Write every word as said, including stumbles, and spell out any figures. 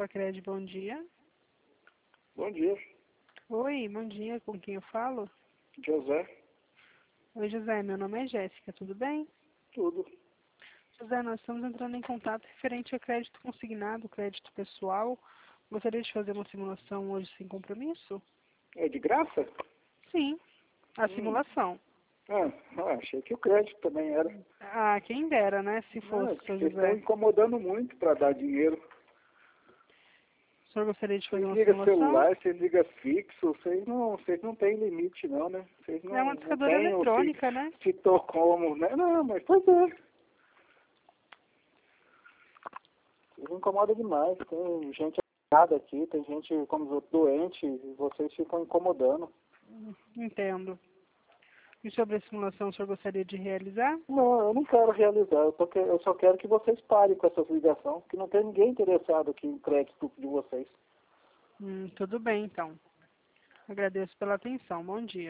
Facred, bom dia. Bom dia, Oi, bom dia, com quem eu falo? José. Oi, José, meu nome é Jéssica, tudo bem? Tudo. José, nós estamos entrando em contato referente a crédito consignado, crédito pessoal. Gostaria de fazer uma simulação hoje sem compromisso? É de graça? Sim, a Hum. simulação. Ah, ah, achei que o crédito também era. Ah, quem dera, né, se fosse, Ah, seu vocês estão José. incomodando muito para dar dinheiro. O senhor gostaria de fazer Vocês uma ligam simulação? celular, vocês ligam fixo, vocês não, vocês não têm limite não, né? Vocês não, É uma não discadora têm o se, eletrônica, né? se tô como, né? Não, mas pois é. Vocês incomodam demais. Tem gente errada aqui, tem gente como doente, e vocês ficam incomodando. Entendo. E sobre a simulação, o senhor gostaria de realizar? Não, eu não quero realizar, eu, tô, que- eu só quero que vocês parem com essas ligações, que não tem ninguém interessado aqui em crédito de vocês. Hum, tudo bem, então. Agradeço pela atenção. Bom dia.